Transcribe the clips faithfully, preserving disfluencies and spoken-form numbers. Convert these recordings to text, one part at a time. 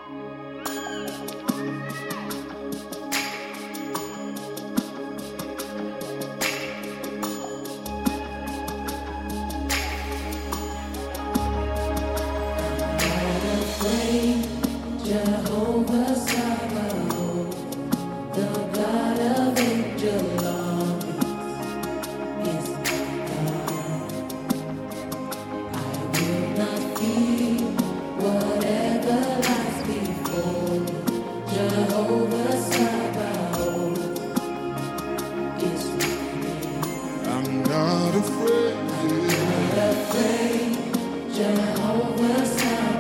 Jehovah Sabaoth, the God of angel armies, is my God. I will not fear whatever lies before me. Jehovah Sabaoth is with me. I'm not afraid. I'm not afraid. Jehovah Sabaoth.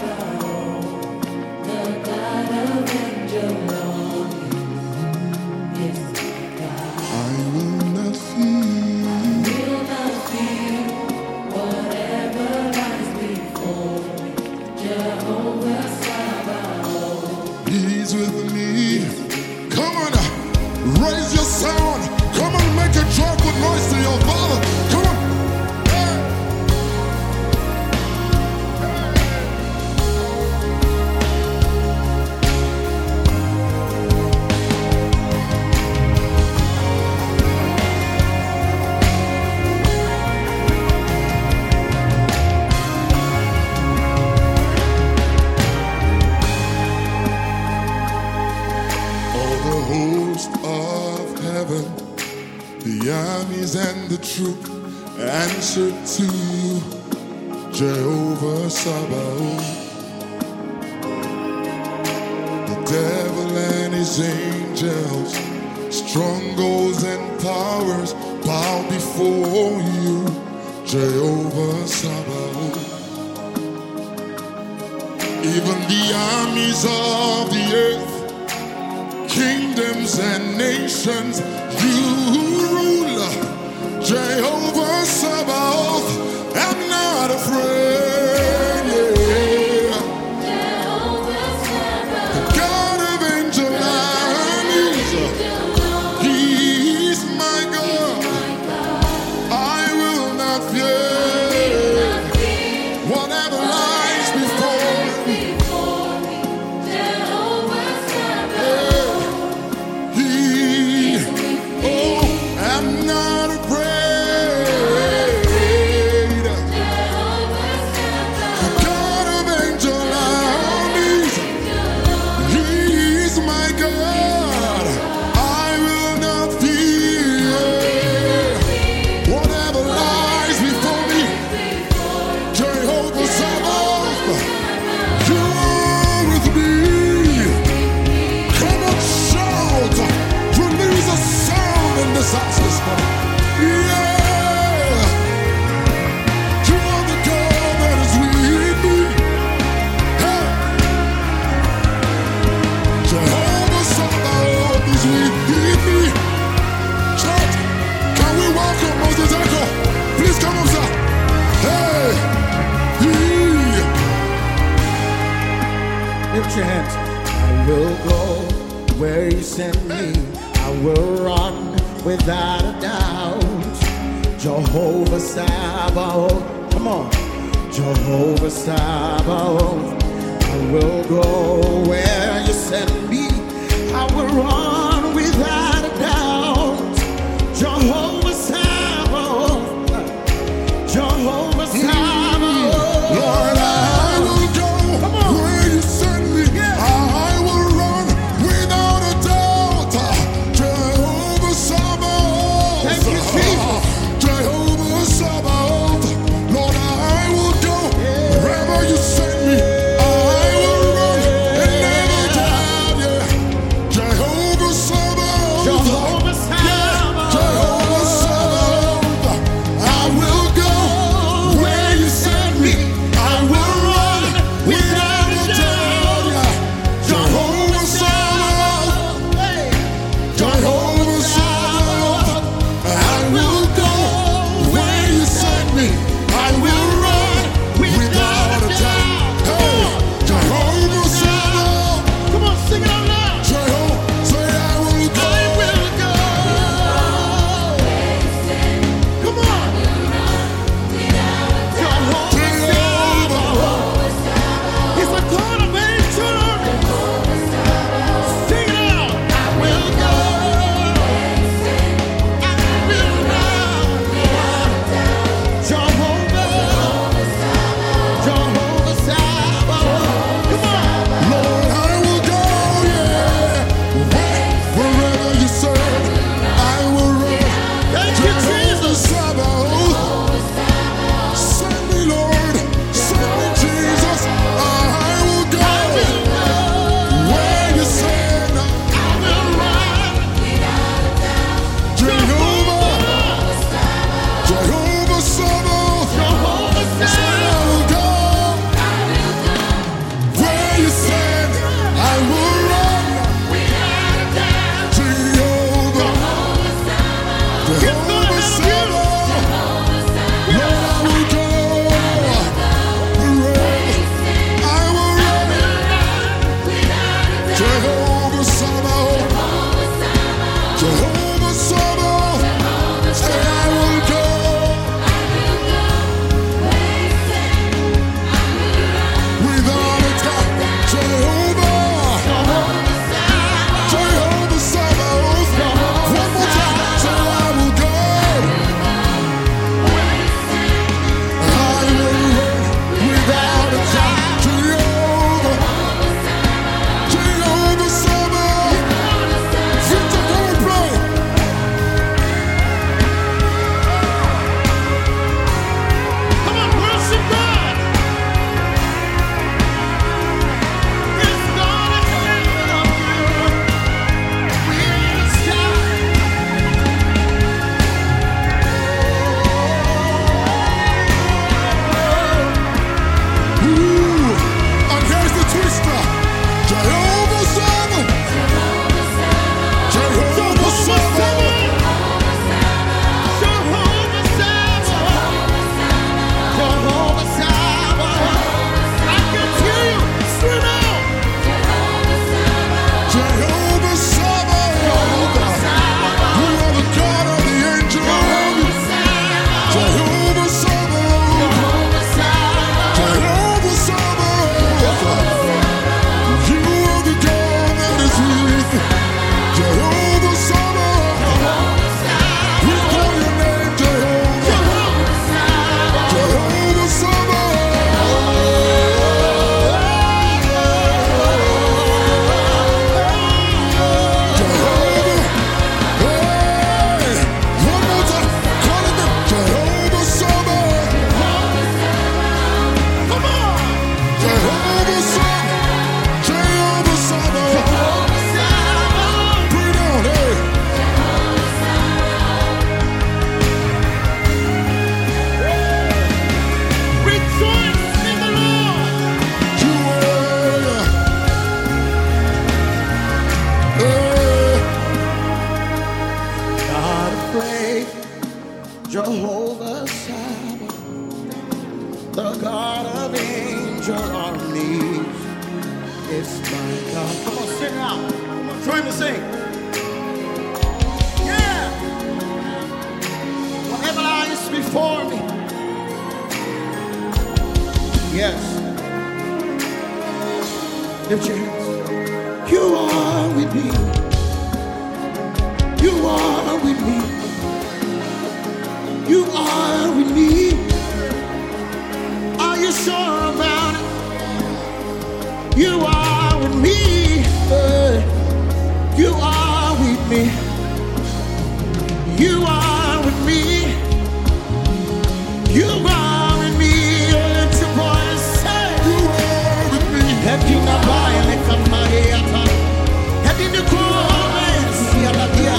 He's with me. Come on, raise your sound. Come on, make a joyful noise to your Father. Come on. Host of heaven, the armies and the troop answer to you, Jehovah Sabaoth. The devil and his angels, strongholds and powers bow before you, Jehovah Sabaoth. Even the armies of the earth, kingdoms and nations, you rule, Jehovah Sabaoth. I'm not afraid. Yeah. Jehovah Sabaoth, The God of angel armies, He's my God. I will not fear whatever lies before me. Lift your hands. I will go where you send me. I will run without a doubt. Jehovah Sabaoth. Come on. Jehovah Sabaoth. I will go where you send me. I will run without a doubt. Jehovah Sabaoth. Jehovah Sabaoth. Lord, I will go where you send me. I will run without a doubt. Jehovah Sabaoth. Thank you, Jesus. Jehovah Sabaoth. Lord, I will go wherever you send me. is my God. Come on, sing it out. Come on, join me, sing. Yeah. Whatever lies before me. Yes. Lift your hands. You are with me. You are with me. You are with me. Are you sure about it? You are with me. Uh, you are with me. You are with me. You are with me. Lift your voice, say, you are with me. Happy na baya le kama heata. Happy na kuwe siya la dia.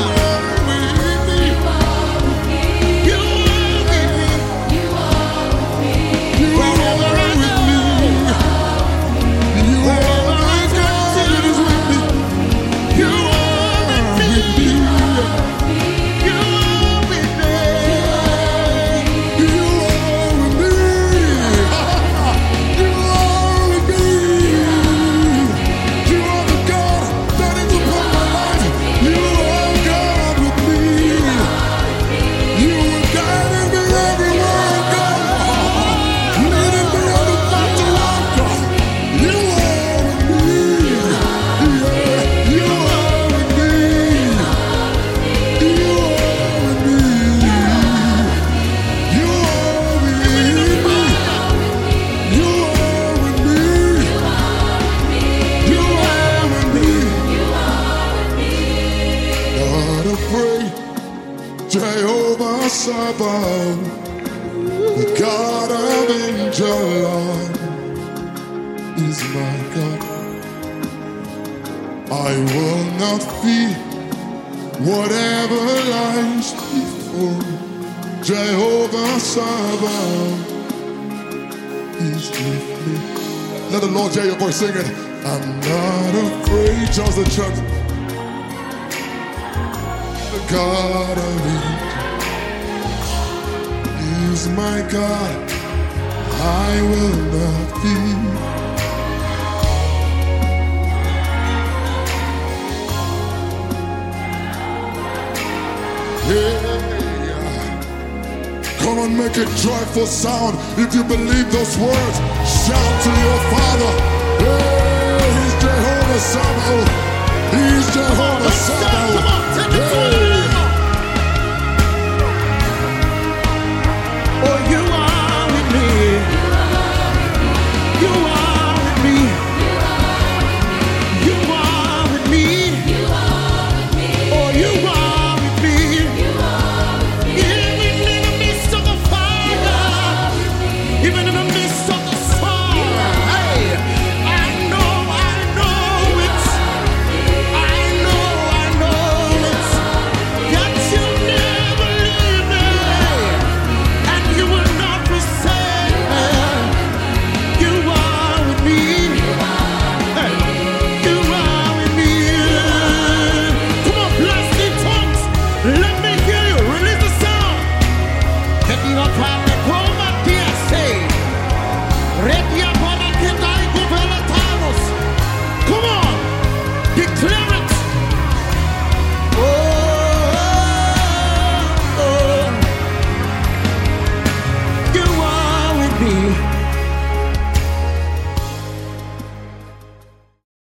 Jehovah Sabaoth, the God of angels, is my God. I will not fear whatever lies before me. Jehovah Sabaoth is with me. Let the Lord hear your voice sing it. I'm not afraid, just the church. God of angels is my God. I will not fear. Yeah. Come on, make a joyful sound if you believe those words. Shout to your Father.